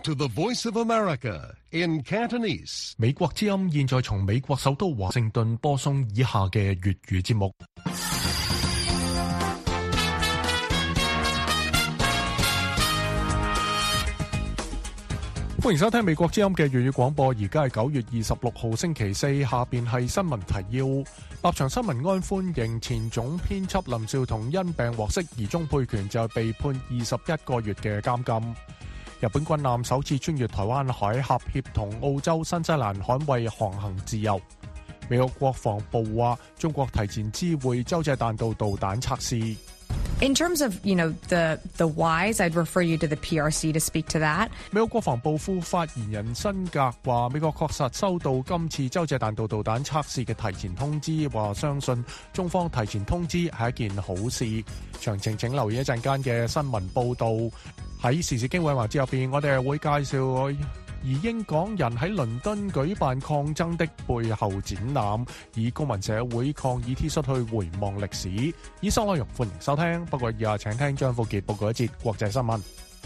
to the Voice of America in Cantonese. 美國之音現在從美國首都華盛頓播送以下嘅粵語節目。歡迎收聽美國之音嘅粵語廣播，而家係9月26號星期四，下邊係新聞提要。立場新聞安歡迎前總編輯林紹桐因病獲釋，而鍾沛權就被判21個月嘅監禁。日本軍艦首次穿越台灣海峽，協同澳洲、新西蘭捍衛航行自由。美國國防部話，中國提前知會洲際彈道導彈測試。 In terms of, the whys, I'd refer you to the PRC to speak to that. 美國國防部副發言人辛格話，美國確實收到今次洲際彈道導彈測試嘅提前通知，話相信中方提前通知係一件好事。詳情請留意一陣間嘅新聞報導。喺時事經緯環節入邊，我哋會介紹移英港人喺倫敦舉辦抗爭的背後展覽，以公民社會抗議 T 恤去回望歷史。以上內容歡迎收聽，不過以下請聽張富傑報告一節國際新聞。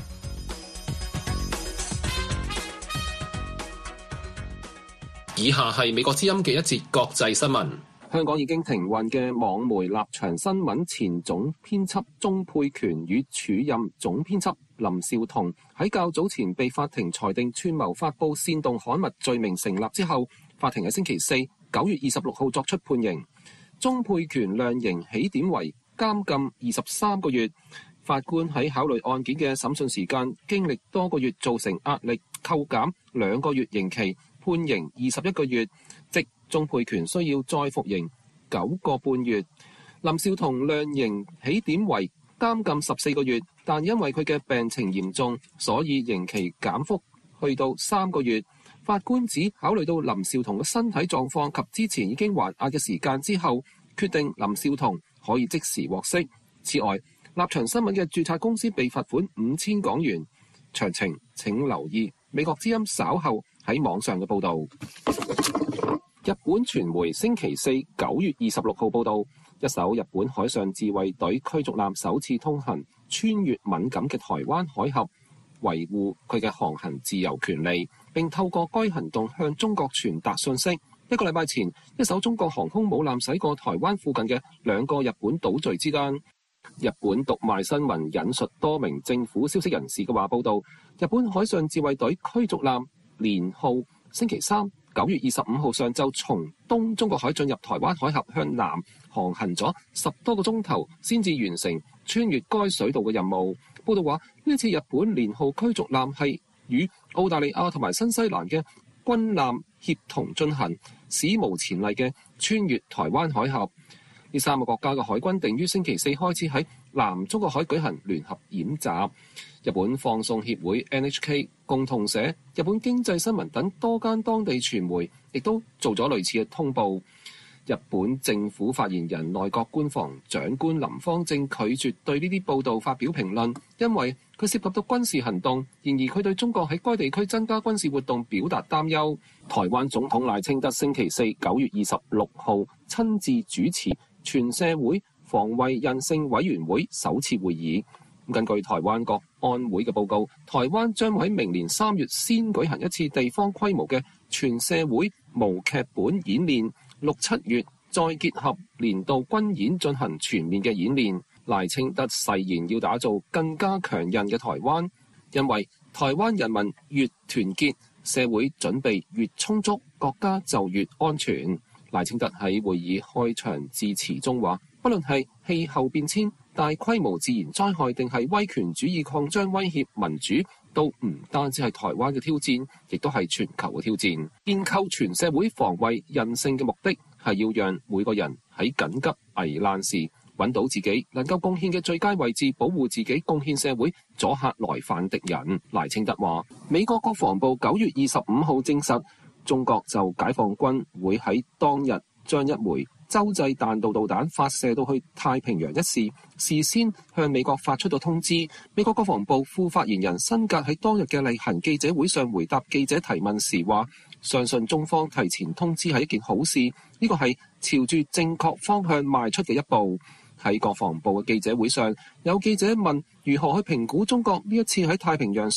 以下係美國之音嘅一節國際新聞。 香港已經停運嘅網媒立場新聞前總編輯鍾沛權與署任總編輯林紹桐喺較早前被法庭裁定串謀發佈煽動刊物罪名成立之後，法庭喺星期四9月26號作出判刑。鍾沛權量刑起點為監禁23個月。法官喺考慮案件嘅審訊時間，經歷多個月造成壓力，扣減2個月刑期，判刑21個月，即鍾沛權需要再服刑9個半月。林紹桐量刑起點為監禁14個月，但因為佢嘅病情嚴重，所以刑期減幅去到3個月。法官指考慮到林紹桐嘅身體狀況及之前已經還押嘅時間之後，決定林紹桐可以即時獲釋。此外，立場新聞嘅註冊公司被罰款5000港元。詳情請留意美國之音稍後喺網上嘅報導。日本傳媒星期四9月26號報導，一艘日本海上自衛隊驅逐艦首次通行穿越敏感嘅台灣海峽，維護佢嘅航行自由權利，並透過該行動向中國傳達訊息。一個禮拜前，一艘中國航空母艦駛過台灣附近嘅2個日本島嶼之間。日本讀賣新聞引述多名政府消息人士嘅話報導，日本海上自衛隊驅逐艦連號星期三9月25號上晝從東中國海進入台灣海峽，向南航行咗10多個鐘頭，先至完成穿越該水道嘅任務。報道話，呢次日本連號驅逐艦係與澳大利亞同埋新西蘭嘅軍艦協同進行史無前例嘅穿越台灣海峽。呢3個國家嘅海軍定於星期四開始喺南中國海舉行聯合演習。日本放送協會 NHK、共同社、日本經濟新聞等多間當地傳媒亦都做咗類似嘅通報。日本政府發言人內閣官房長官林芳正拒絕對呢啲報導發表評論，因為佢涉及到軍事行動。然而佢對中國喺該地區增加軍事活動表達擔憂。台灣總統賴清德星期四9月26號親自主持全社會防衛韌性委員會首次會議。根據台灣國安會嘅報告，台灣將喺明年3月先舉行一次地方規模嘅全社會無劇本演練，6、7月再結合年度軍演進行全面嘅演練。賴清德誓言要打造更加強韌嘅台灣，因為台灣人民越團結，社會準備越充足，國家就越安全。賴清德喺會議開場致辭中話，不論係氣候變遷、大規模自然災害定係威權主義擴張威脅民主，都唔單止係台灣嘅挑戰，亦都係全球嘅挑戰。建構全社會防衛韌性嘅目的係要讓每個人喺緊急危難時揾到自己能夠貢獻嘅最佳位置，保護自己，貢獻社會，阻嚇來犯敵人。賴清德話，美國國防部9月25號證實，中國就解放軍會喺當日將一枚洲際彈道導彈發射到去太平洋一事，事先向美國發出咗通知。美國國防部副發言人辛格喺當日嘅例行記者會上回答記者提問時話，相信中方提前通知係一件好事，呢個係朝住正確方向邁出嘅一步。喺國防部嘅記者會上，有記者問如何去評估中國呢一次喺太平洋上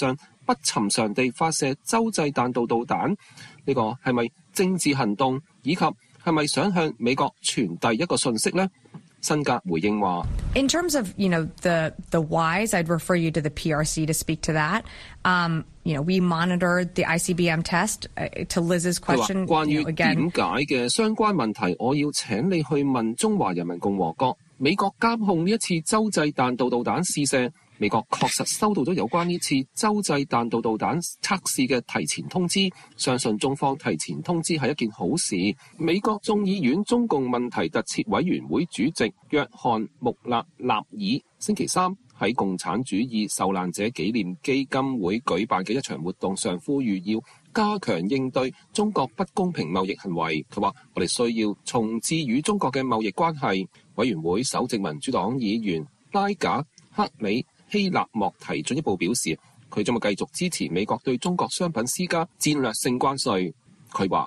不尋常地發射洲際彈道導彈，呢個係咪政治行動，以及係咪想向美國傳遞一個訊息呢？辛格回應話 In terms of, the whys, I'd refer you to the PRC to speak to that. We monitor the ICBM test. To Liz's question, 關於點解嘅相關問題，我要請你去問中華人民共和國。美國監控呢一次洲際彈道導彈試射，美國確實收到咗有關呢次洲際彈道導彈測試嘅提前通知，相信中方提前通知係一件好事。美國眾議院中共問題特設委員會主席約翰穆勒納爾星期三喺共產主義受難者紀念基金會舉辦嘅一場活動上呼籲要加強應對中國不公平貿易行為。佢話我哋需要重置與中國嘅貿易關係。委員會首席民主黨議員拉賈克里希納莫提進一步表示，佢將會繼續支持美國對中國商品施加戰略性關稅。佢話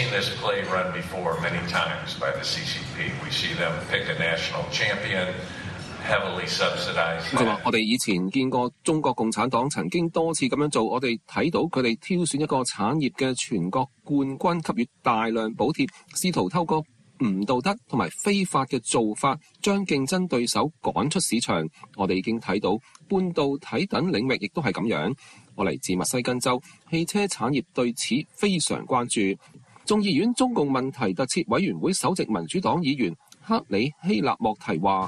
佢話我哋以前見過中國共產黨曾經多次咁樣做，我哋睇到佢哋挑選一個產業嘅全國冠軍，給予大量補貼，試圖透過唔道德同埋非法嘅做法將競爭對手趕出市場。我哋已經睇到半導體等領域亦都係咁樣。我嚟自密西根州，汽車產業對此非常關注。眾議院中共問題特設委員會首席民主黨議員克里希納莫提話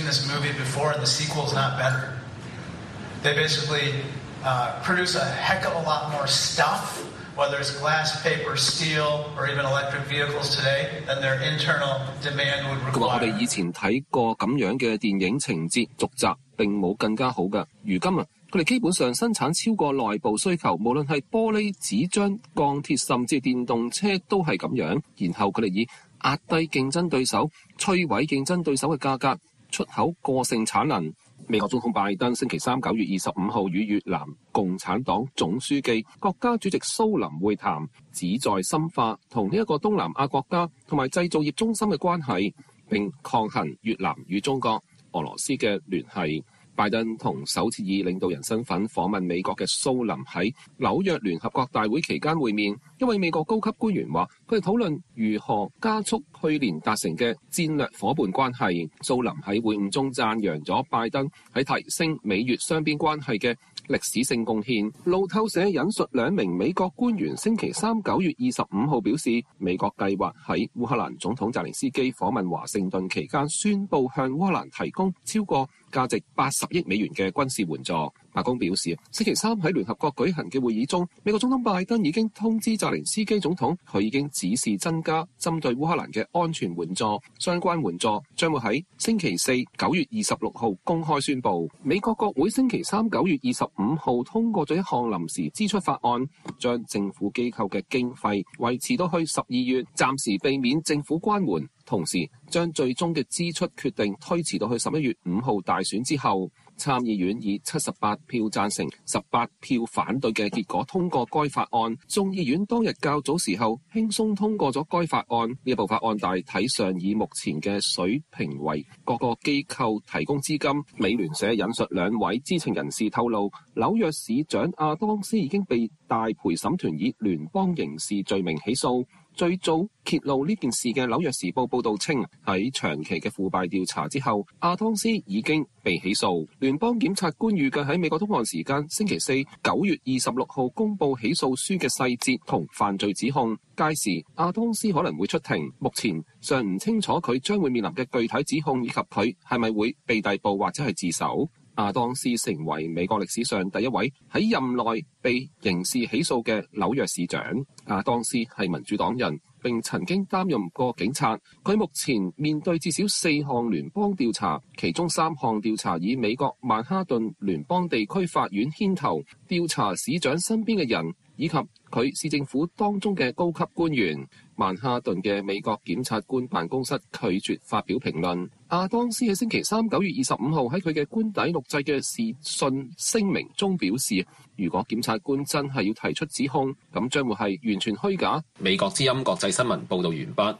Whether it's glass, paper, steel, or even electric vehicles today, then their internal demand would require. 佢話我哋以前睇過咁樣嘅電影情節續集並冇更加好㗎。如今佢哋基本上生產超過內部需求，無論係玻璃、紙張、鋼鐵，甚至電動車都係咁樣。然後佢哋以壓低競爭對手、摧毀競爭對手嘅價格，出口過剩產能。美國總統拜登星期三9月25號與越南共產黨總書記、國家主席蘇林會談，旨在深化同呢一個東南亞國家同埋製造業中心嘅關係，並抗衡越南與中國、俄羅斯嘅聯繫。拜登同首次以領導人身份訪問美國嘅蘇林喺紐約聯合國大會期間會面，一位美國高級官員話佢哋討論如何加速去年達成嘅戰略夥伴關係。蘇林喺會晤中讚揚咗拜登喺提升美越雙邊關係嘅歷史性貢獻。路透社引述兩名美國官員星期三9月25號表示，美國計劃喺烏克蘭總統澤連斯基訪問華盛頓期間宣布向烏克蘭提供超過價值80億美元嘅軍事援助。白宮表示，星期三喺聯合國舉行嘅會議中，美國總統拜登已經通知澤連斯基總統，佢已經指示增加針對烏克蘭嘅安全援助，相關援助將會喺星期四9月26號公開宣布。美國國會星期三9月25號通過咗一項臨時支出法案，將政府機構嘅經費維持到去12月，暫時避免政府關門，同時將最終嘅支出決定推遲到去11月5號大選之後。參議院以78票贊成、18票反對嘅結果通過該法案。眾議院當日較早時候輕鬆通過咗該法案。呢部法案大體上以目前嘅水平為各個機構提供資金。美聯社引述兩位知情人士透露，紐約市長亞當斯已經被大陪審團以聯邦刑事罪名起訴。最早揭露呢件事嘅《紐約時報》報導稱，喺長期嘅腐敗調查之後，亞當斯已經被起訴。聯邦檢察官預計喺美國東岸時間星期四9月26號公佈起訴書嘅細節同犯罪指控，屆時亞當斯可能會出庭。目前尚唔清楚佢將會面臨嘅具體指控以及佢係咪會被逮捕或者係自首。亞當斯成為美國歷史上第一位喺任內被刑事起訴嘅紐約市長。亞當斯係民主黨人，並曾經擔任過警察。佢目前面對至少4項聯邦調查，其中3項調查以美國曼哈頓聯邦地區法院牽頭，調查市長身邊嘅人以及佢市政府當中嘅高級官員。曼哈頓嘅美國檢察官辦公室拒絕發表評論。亞當斯喺星期三9月25號喺佢嘅官邸錄製嘅視訊聲明中表示，如果檢察官真係要提出指控，咁將會係完全虛假。 美國之音國際新聞報道完畢。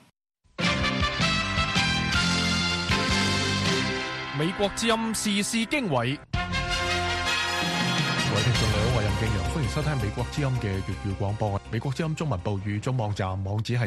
美國之音時事經緯，各位聽眾好。 我係任敬陽，歡迎收聽美國之音嘅粵語廣播。美國之音中文部語中網站網址係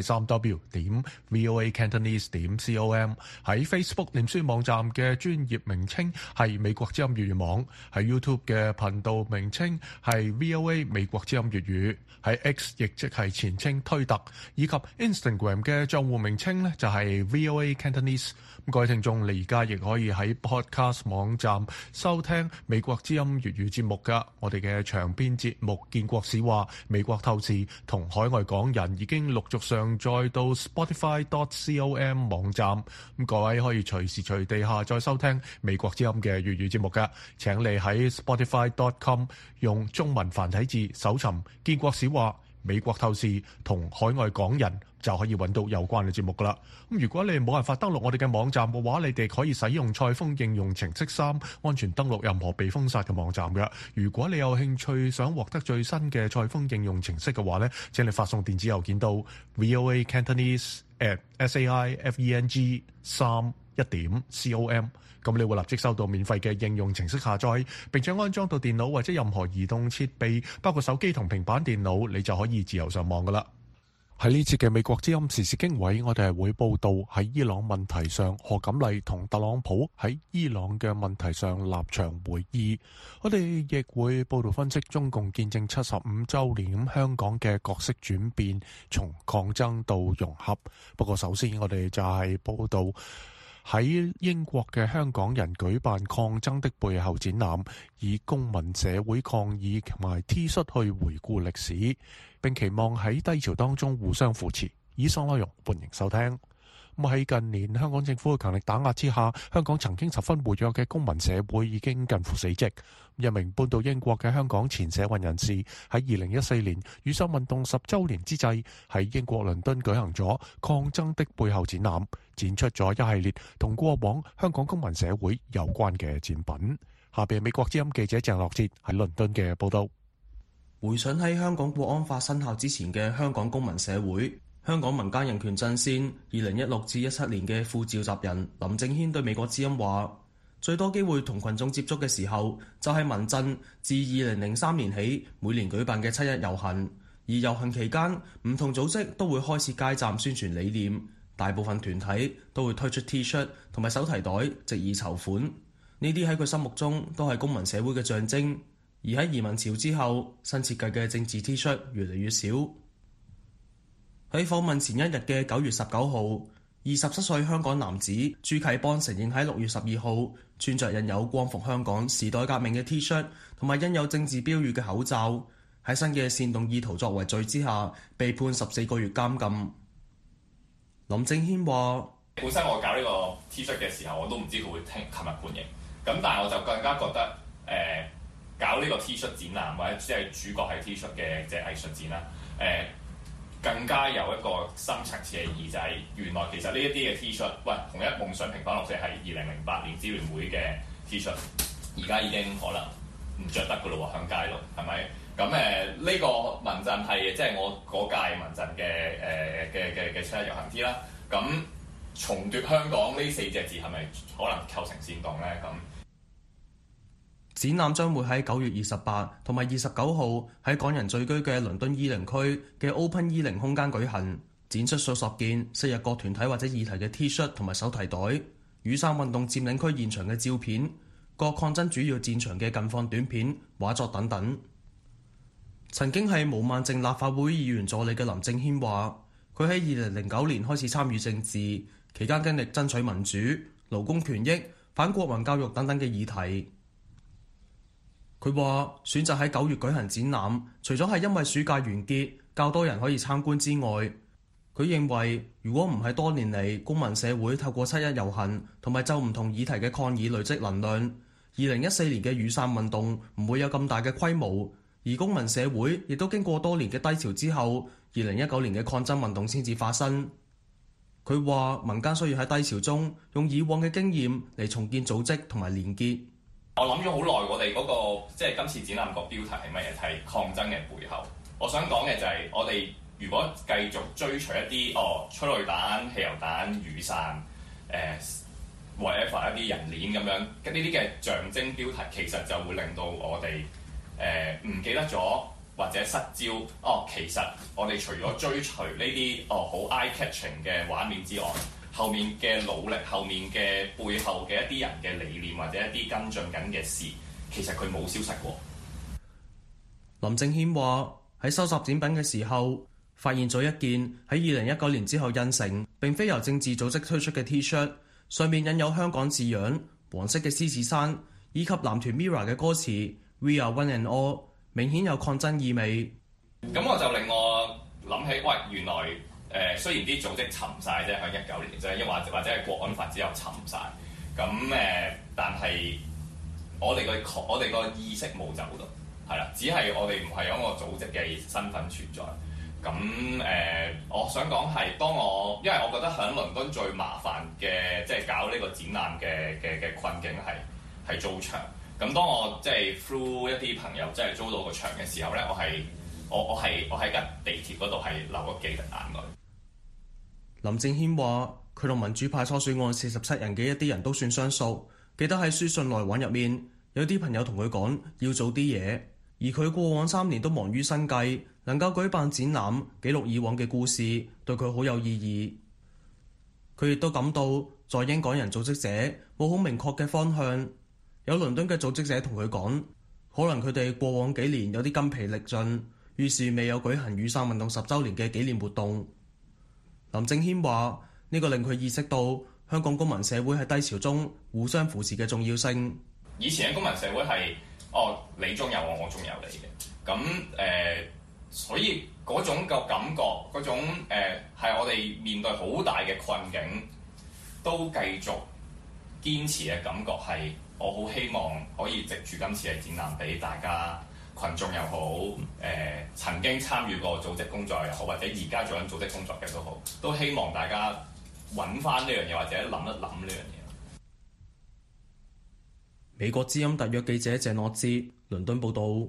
3w.voacantonese.com， 喺 Facebook 臉書網站嘅專頁名稱係美國之音粵語網，喺 YouTube 嘅頻道名稱係 VOA 美國之音粵語，喺 X 亦即係前稱推特，以及 Instagram 嘅賬戶名稱呢就係 VOA Cantonese。各位聽眾，你而家亦可以喺 Podcast 網站收聽美國之音粵語節目㗎。我哋嘅長篇節目《建國史話》、美國透視同海外港人已經陸續上載到 Spotify.com 網站。各位可以隨時隨地下載收聽美國之音嘅粵語節目㗎。請你喺 Spotify.com 用中文繁體字搜尋《建國史話》、美國透視同海外港人，就可以揾到有關嘅節目噶啦。咁如果你冇辦法登錄我哋嘅網站嘅話，你哋可以使用賽豐應用程式3安全登錄任何被封殺嘅網站嘅。如果你有興趣想獲得最新嘅賽豐應用程式嘅話呢，請你發送電子郵件到 voacantonese@saifeng3.com， 咁你會立即收到免費嘅應用程式下載，並且安裝到電腦或者任何移動設備，包括手機同平板電腦，你就可以自由上網噶啦。喺呢節嘅美國之音時事經緯，我哋係會報道喺伊朗問題上賀錦麗同特朗普喺伊朗嘅問題上立場會議。我哋亦會報道分析中共建政75週年香港嘅角色轉變，從抗爭到融合。不過首先我哋就係報道喺英國嘅香港人舉辦抗爭的背後展覽，以公民社會抗議同埋 T 恤去回顧歷史，並期望喺低潮當中互相扶持。以上內容歡迎收聽。喺近年香港政府嘅強力打壓之下，香港曾經十分活躍嘅公民社會已經近乎死寂。一名搬到英國嘅香港前社運人士喺2014年雨傘運動10週年之際，喺英國倫敦舉行咗抗爭的背後展覽，展出咗一系列同過往香港公民社會有關嘅展品。下邊美國之音記者鄭樂哲喺倫敦嘅報道。 回想喺香港國安法生效之前嘅香港公民社會，香港民間人權陣線2016至17年嘅副召集人林正軒對美國之音話，最多機會同群眾接觸嘅時候就係民陣自2003年起每年舉辦嘅7·1遊行，而遊行期間唔同組織都會開設街站宣傳理念，大部分團體都會推出 T 恤同埋手提袋，藉以籌款。呢啲喺佢心目中都係公民社會嘅象徵。而喺移民潮之後，新設計嘅政治 T 恤越嚟越少。喺訪問前一日嘅9月19號，27歲香港男子朱啟邦承認喺6月12號穿着印有光復香港時代革命嘅 T 恤同埋印有政治標語嘅口罩，喺新嘅煽動意圖作為罪之下被判14個月監禁。林正軒話： 本身我搞呢個 T 恤嘅時候，我都唔知佢會琴日判刑，咁但係我就更加覺得搞呢個 T 恤展覽或者即係主角係 T 恤嘅即係藝術展啦，更加有一個深層次嘅意義，就係原來其實呢一啲嘅 T 恤，喂，同一夢想平反六四係2008年支聯會嘅 T 恤，而家已經可能唔着得噶咯喎，響街度係咪？咁呢個民陣係即係我嗰屆民陣嘅7·1遊行 T 啦，咁重奪香港呢4隻字係咪可能構成煽動咧？咁展覽將會喺9月28同埋29號喺港人聚居嘅倫敦伊靈區嘅 Open 伊靈空間舉行，展出數十件昔日各團體或者議題嘅 T 恤同埋手提袋、雨傘運動佔領區現場嘅照片、各抗爭主要戰場嘅近況短片、畫作等等。曾經係毛孟靜立法會議員助理嘅林正軒話，佢喺2009年開始參與政治，期間經歷爭取民主、勞工權益、反國民教育等等嘅議題。佢話選擇喺9月舉行展覽，除咗係因為暑假完結，較多人可以參觀之外，佢認為如果唔係多年嚟公民社會透過7·1遊行同埋就唔同議題嘅抗議累積能量，2014年嘅雨傘運動唔會有咁大嘅規模，而公民社會亦都經過多年嘅低潮之後，2019年嘅抗爭運動先至發生。佢話民間需要喺低潮中用以往嘅經驗嚟重建組織同埋連結。 我諗咗好耐，我哋嗰個即係今次展覽個標題係乜嘢？係抗爭嘅背後。我想講嘅就係我哋如果繼續追隨一啲催淚彈、汽油彈、雨傘、whatever 一啲人鏈咁樣，呢啲嘅象徵標題，其實就會令到我哋唔記得咗或者失焦。其實我哋除咗追隨呢啲好 eye-catching 嘅畫面之外，後面嘅努力、後面嘅背後嘅一啲人嘅理念或者一啲跟進緊嘅事，其實佢冇消失過。 林正謙話：喺收集展品嘅時候，發現咗一件喺2019年之後印成，並非由政治組織推出嘅 T-shirt， 上面印有香港字樣、黃色嘅獅子山，以及男團 MIRROR 嘅歌詞 We are one and all， 明顯有抗爭意味。 咁我就令我諗起，原來雖然啲組織沉晒啫，喺19年啫，或者係國安法之後沉晒，咁但係我哋個意識冇走到，係啦，只係我哋唔係有一個組織嘅身份存在。咁我想講係因為我覺得喺倫敦最麻煩嘅，即係搞呢個展覽嘅困境係租場。咁當我即係 through 一啲朋友即係租到個場嘅時候咧，我喺架地鐵嗰度係流咗幾滴眼淚。 林正謙話：佢同民主派初選案47人嘅一啲人都算相熟，記得喺書信來往入面，有啲朋友同佢講要做啲嘢，而佢過往3年都忙於生計，能夠舉辦展覽記錄以往嘅故事，對佢好有意義。佢亦都感到在英港人組織者冇好明確嘅方向。有倫敦嘅組織者同佢講，可能佢哋過往幾年有啲筋疲力盡，於是未有舉行雨傘運動10週年嘅紀念活動。林正謙話：呢個令佢意識到香港公民社會喺低潮中互相扶持嘅重要性。 以前嘅公民社會係你中有我，我中有你嘅，咁所以嗰種個感覺，嗰種係我哋面對好大嘅困境都繼續堅持嘅感覺，係我好希望可以藉住今次嘅展覽俾大家群眾又好，曾經參與過組織工作又好，或者而家做緊組織工作嘅都好，都希望大家揾翻呢樣嘢，或者諗一諗呢樣嘢。 美國之音特約記者謝諾志，倫敦報導。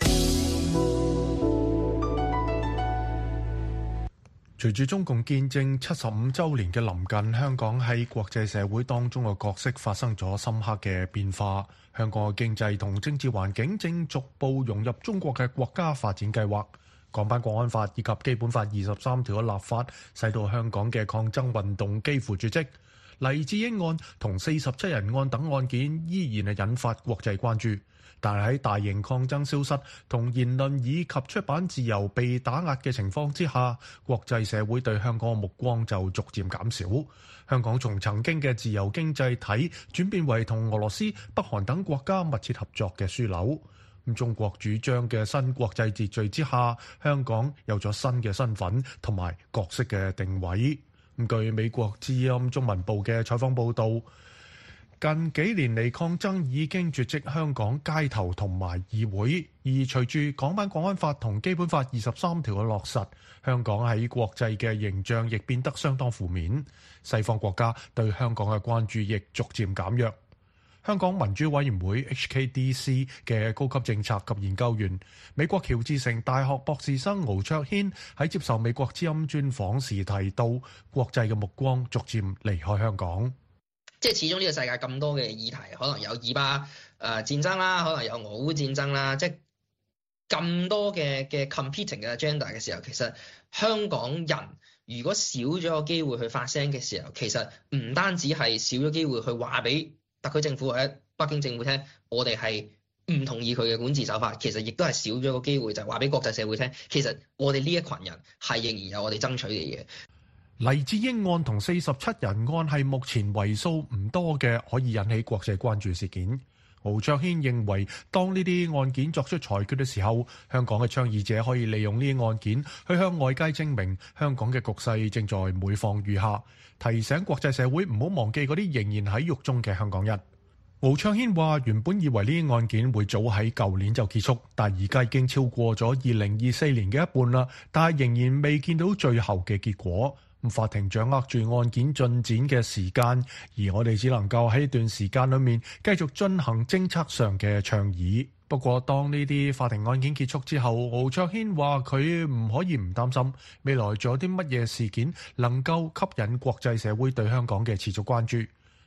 隨住中共建政75週年嘅臨近，香港喺國際社會當中嘅角色發生咗深刻嘅變化。香港嘅經濟同政治環境正逐步融入中國嘅國家發展計劃。港版國安法以及基本法23條嘅立法，使到香港嘅抗爭運動幾乎絕跡。黎智英案同47人案等案件依然係引發國際關注，但係喺大型抗爭消失同言論以及出版自由被打壓嘅情況之下，國際社會對香港嘅目光就逐漸減少。香港從曾經嘅自由經濟體轉變為同俄羅斯、北韓等國家密切合作嘅樞紐。中國主張嘅新國際秩序之下，香港有咗新嘅身份同埋角色嘅定位。據美國之音中文部嘅採訪報導，近幾年嚟抗爭已經絕跡香港街頭同埋議會，而隨住港版國安法同基本法23條嘅落實，香港喺國際嘅形象亦變得相當負面。西方國家對香港嘅關注亦逐漸減弱。香港民主委員會 HKDC 嘅高級政策及研究員、美國喬治城大學博士生敖卓軒喺接受美國之音專訪時提到，國際嘅目光逐漸離開香港。 即係始終呢個世界咁多嘅議題，可能有以巴戰爭啦，可能有俄烏戰爭啦，即係咁多嘅 competing 嘅 agenda 嘅時候，其實香港人如果少咗個機會去發聲嘅時候，其實唔單止係少咗機會去話俾特區政府或者北京政府聽，我哋係唔同意佢嘅管治手法，其實亦都係少咗個機會，就係話俾國際社會聽，其實我哋呢一群人係仍然有我哋爭取嘅嘢。 黎智英案同47人案係目前為數唔多嘅可以引起國際關注事件。敖卓軒認為，當呢啲案件作出裁決嘅時候，香港嘅倡議者可以利用呢啲案件去向外界證明香港嘅局勢正在每況愈下，提醒國際社會唔好忘記嗰啲仍然喺獄中嘅香港人。敖卓軒話：原本以為呢啲案件會早喺舊年就結束，但而家已經超過咗2024年嘅一半啦，但係仍然未見到最後嘅結果。法庭掌握住案件進展嘅時間，而我哋只能夠喺呢段時間裏面繼續進行政策上嘅倡議。不過當呢啲法庭案件結束之後，敖卓軒話佢唔可以唔擔心未來仲有啲乜嘢事件能夠吸引國際社會對香港嘅持續關注。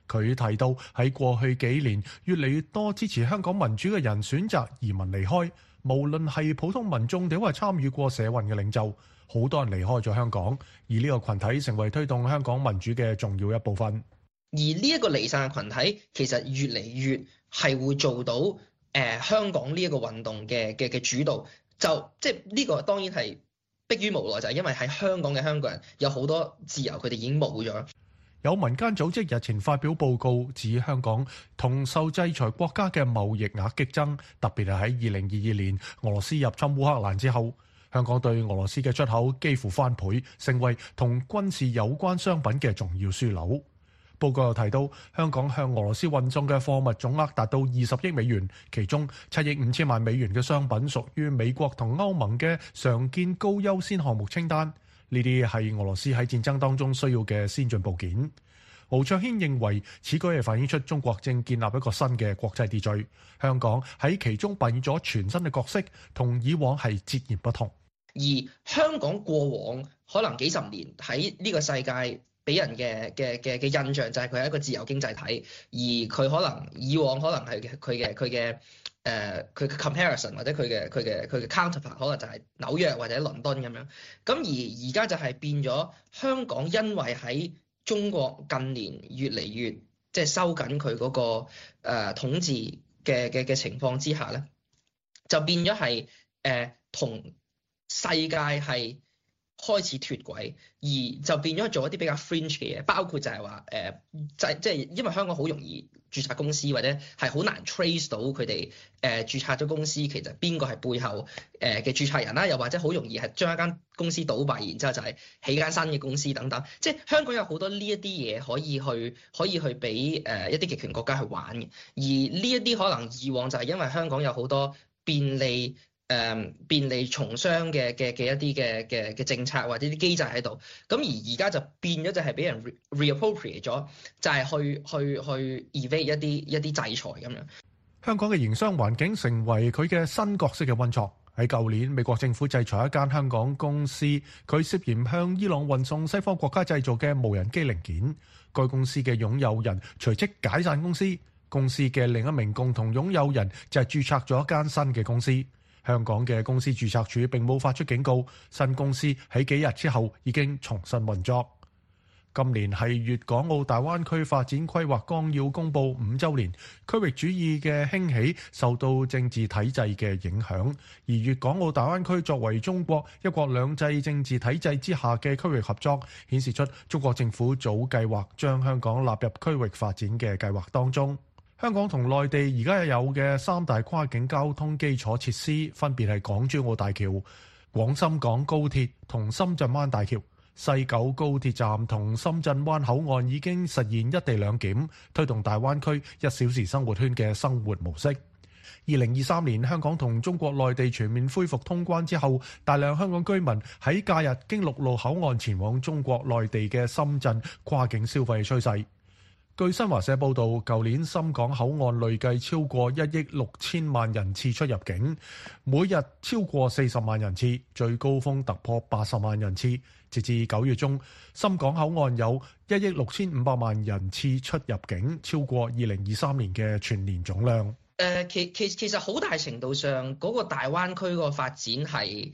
佢提到喺過去幾年，越嚟越多支持香港民主嘅人選擇移民離開，無論係普通民眾定係參與過社運嘅領袖，好多人離開咗香港，而呢個群體成為推動香港民主嘅重要一部分。 而呢一個離散嘅群體，其實越嚟越係會做到香港呢一個運動嘅主導，就即係呢個當然係迫於無奈，就係因為喺香港嘅香港人有好多自由，佢哋已經冇咗。 有民間組織日前發表報告，指香港同受制裁國家嘅貿易額激增，特別係喺2022年俄羅斯入侵烏克蘭之後，香港對俄羅斯嘅出口幾乎翻倍，成為同軍事有關商品嘅重要樞紐。報告又提到，香港向俄羅斯運送嘅貨物總額達到20億美元，其中7億5千萬美元嘅商品屬於美國同歐盟嘅常見高優先項目清單。呢啲係俄羅斯喺戰爭當中需要嘅先進部件。敖卓軒認為，此舉係反映出中國正建立一個新嘅國際秩序，香港喺其中扮演咗全新嘅角色，同以往係截然不同。 而香港過往可能幾十年喺呢個世界俾人嘅印象就係佢係一個自由經濟體，而佢可能以往可能係佢嘅comparison 或者佢嘅 counterpart 可能就係紐約或者倫敦咁樣。咁而家就係變咗香港，因為喺中國近年越嚟越即係收緊佢嗰個統治嘅情況之下咧，就變咗係同世界係開始脫軌，而就變咗做一啲比較 fringe 嘅嘢，包括就係話即係因為香港好容易註冊公司，或者係好難 trace 到佢哋註冊咗公司其實邊個係背後嘅註冊人啦，又或者好容易係將一間公司倒閉，然之後就係起間新嘅公司等等。即係香港有好多呢一啲嘢可以去俾一啲極權國家去玩嘅，而呢一啲可能以往就係因為香港有好多便利從商嘅一啲嘅政策或者啲機制喺度，咁而家就變咗就係俾人 reappropriate 咗，就係去 evade 一啲制裁咁樣。 香港嘅營商環境成為佢嘅新角色嘅溫床。喺舊年，美國政府制裁一間香港公司，佢涉嫌向伊朗運送西方國家製造嘅無人機零件。該公司嘅擁有人隨即解散公司，公司嘅另一名共同擁有人就係註冊咗一間新嘅公司。香港嘅公司註冊處並冇發出警告，新公司喺幾日之後已經重新運作。今年係粵港澳大灣區發展規劃綱要公佈5週年，區域主義嘅興起受到政治體制嘅影響，而粵港澳大灣區作為中國一國兩制政治體制之下嘅區域合作，顯示出中國政府早計劃將香港納入區域發展嘅計劃當中。香港同內地而家有嘅3大跨境交通基礎設施，分別係港珠澳大橋、廣深港高鐵同深圳灣大橋。西九高鐵站同深圳灣口岸已經實現一地兩檢，推動大灣區1小時生活圈嘅生活模式。2023年，香港同中國內地全面恢復通關之後，大量香港居民喺假日經陸路口岸前往中國內地嘅深圳跨境消費趨勢。據新華社報導，舊年深港口岸累計超過1億6千萬人次出入境，每日超過40萬人次，最高峰突破80萬人次。截至9月中，深港口岸有1億6500萬人次出入境，超過2023年嘅全年總量。 其實好大程度上，嗰個大灣區個發展係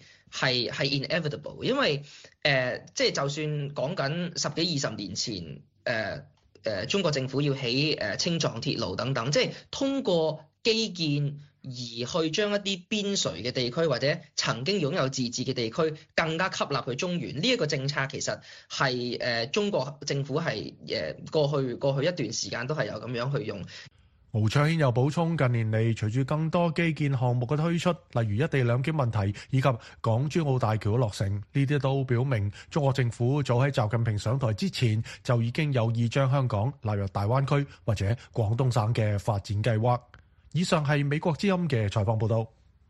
inevitable， 因為即係就算講緊10幾20年前，中國政府要起青藏鐵路等等，即係通過基建而去將一啲邊陲嘅地區或者曾經擁有自治嘅地區更加吸納去中原，呢一個政策其實係中國政府係過去一段時間都係有咁樣去用。 敖卓軒又補充，近年嚟隨住更多基建項目嘅推出，例如一地兩檢問題以及港珠澳大橋落成，呢啲都表明中國政府早喺習近平上台之前就已經有意將香港納入大灣區或者廣東省嘅發展計劃。以上係美國之音嘅採訪報導。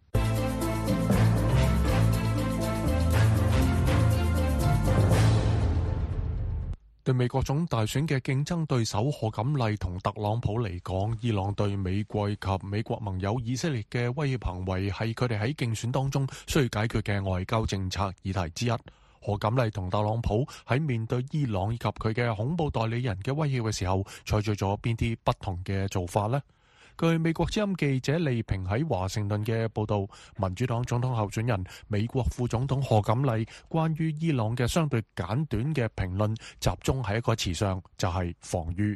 對美國總大選嘅競爭對手賀錦麗同特朗普嚟講，伊朗對美國及美國盟友以色列嘅威脅行為係佢哋喺競選當中需要解決嘅外交政策議題之一。 賀錦麗同特朗普喺面對伊朗以及佢嘅恐怖代理人嘅威脅嘅時候，採取咗邊啲不同嘅做法呢？據美國之音記者利平喺華盛頓嘅報導，民主黨總統候選人美國副總統賀錦麗關於伊朗嘅相對簡短嘅評論，集中喺一個詞上，就係防禦。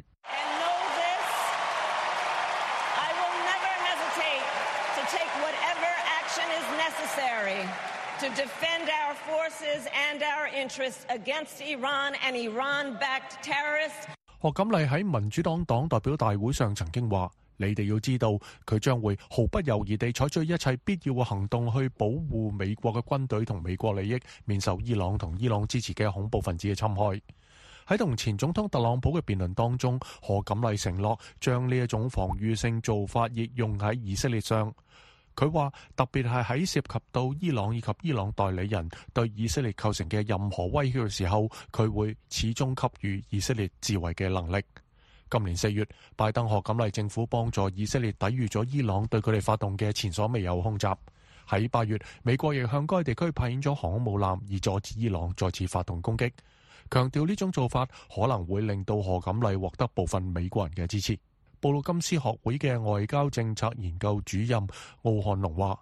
To defend our forces and our interests against Iran and Iran-backed terrorists. 賀錦麗喺民主黨黨代表大會上曾經話：你哋要知道，佢將會毫不猶豫地採取一切必要嘅行動去保護美國嘅軍隊同美國利益，免受伊朗同伊朗支持嘅恐怖分子嘅侵害。喺同前總統特朗普嘅辯論當中，賀錦麗承諾將呢一種防禦性做法亦用喺以色列上。佢話特別係喺涉及到伊朗以及伊朗代理人對以色列構成嘅任何威脅嘅時候，佢會始終給予以色列自衛嘅能力。今年4月，拜登賀錦麗政府幫助以色列抵禦咗伊朗對佢哋發動嘅前所未有空襲。喺8月，美國亦向該地區派遣咗航空母艦，以阻止伊朗再次發動攻擊，強調呢種做法可能會令到賀錦麗獲得部分美國人嘅支持。布魯金斯學會嘅外交政策研究主任奧漢龍話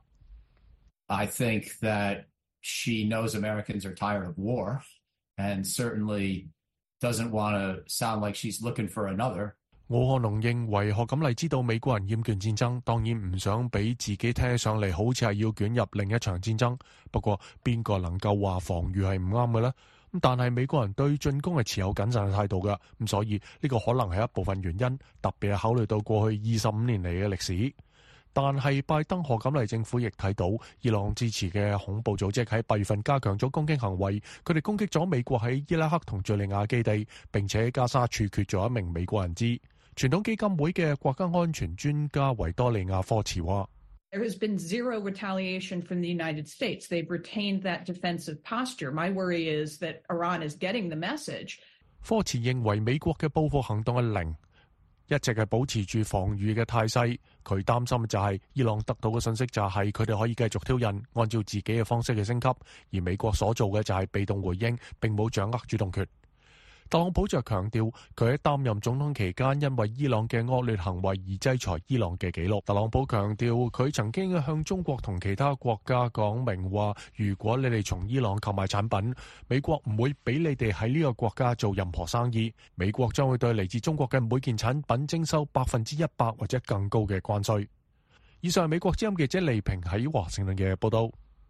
I think that she knows Americans are tired of war and certainly doesn't want to sound like she's looking for another. 奧漢龍認為賀錦麗知道美國人厭倦戰爭，當然唔想俾自己聽上嚟好似係要捲入另一場戰爭。不過邊個能夠話防禦係唔啱嘅呢？但係美國人對進攻係持有謹慎嘅態度㗎，咁所以呢個可能係一部分原因，特別係考慮到過去25年嚟嘅歷史。但係拜登賀錦麗政府亦睇到伊朗支持嘅恐怖組織喺8月份加強咗攻擊行為，佢哋攻擊咗美國喺伊拉克同敘利亞基地，並且喺加沙處決咗一名美國人質。傳統基金會嘅國家安全專家維多利亞科茨話 There has been zero retaliation from the United States. They've retained that defensive posture. My worry is that Iran is getting the message. 科茨認為美國嘅報復行動係零，一直係保持住防禦嘅態勢。佢擔心就係伊朗得到嘅信息就係佢哋可以繼續挑釁，按照自己嘅方式去升級，而美國所做嘅就係被動回應，並冇掌握主動權。特朗普就強調佢喺擔任總統期間因為伊朗嘅惡劣行為而制裁伊朗嘅記錄。特朗普強調佢曾經向中國同其他國家講明話，如果你哋從伊朗購買產品，美國唔會俾你哋喺呢個國家做任何生意，美國將會對嚟自中國嘅每件產品徵收100%或者更高嘅關稅。以上係美國之音記者利平喺華盛頓嘅報道。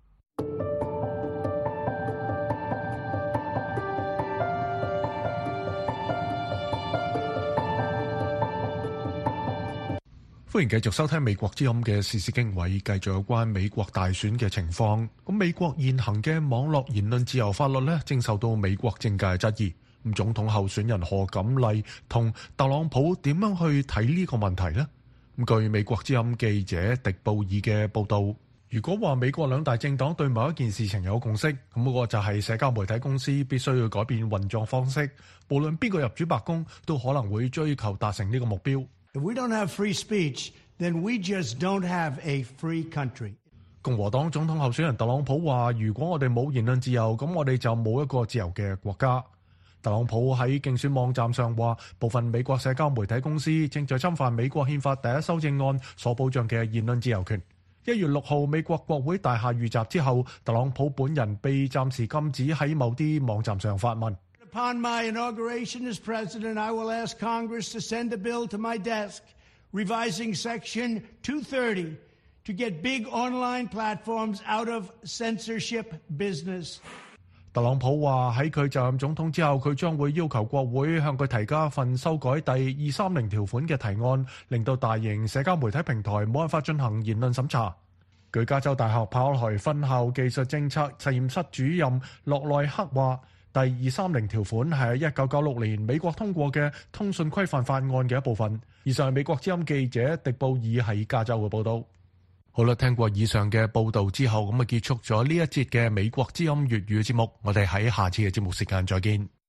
歡迎繼續收聽美國之音嘅時事經緯，繼續有關美國大選嘅情況。咁美國現行嘅網絡言論自由法律呢，正受到美國政界嘅質疑。咁總統候選人賀錦麗同特朗普點樣去睇呢個問題呢？咁據美國之音記者迪布爾嘅報導，如果話美國兩大政黨對某一件事情有共識，咁嗰個就係社交媒體公司必須要改變運作方式，無論邊個入主白宮，都可能會追求達成呢個目標。 If we don't have free speech, then we just don't have a free country. 共和黨總統候選人特朗普話：如果我哋冇言論自由，咁我哋就冇一個自由嘅國家。特朗普喺競選網站上話，部分美國社交媒體公司正在侵犯美國憲法第一修正案所保障嘅言論自由權。1月6號，美國國會大廈遇襲之後，特朗普本人被暫時禁止喺某啲網站上發文。 Upon my inauguration as president, I will ask Congress to send a bill to my desk, revising Section 230 to get big online platforms out of censorship business. 特朗普話喺佢就任總統之後，佢將會要求國會向佢提交一份修改第230條款嘅提案，令到大型社交媒體平台冇辦法進行言論審查。據加州大學柏克萊分校技術政策實驗室主任洛內克話，第230條款係喺1996年美國通過嘅通訊規範法案嘅一部分。以上係美國之音記者迪布爾喺加州嘅報導。好啦，聽過以上嘅報導之後，咁啊結束咗呢一節嘅美國之音粵語節目。我哋喺下次嘅節目時間再見。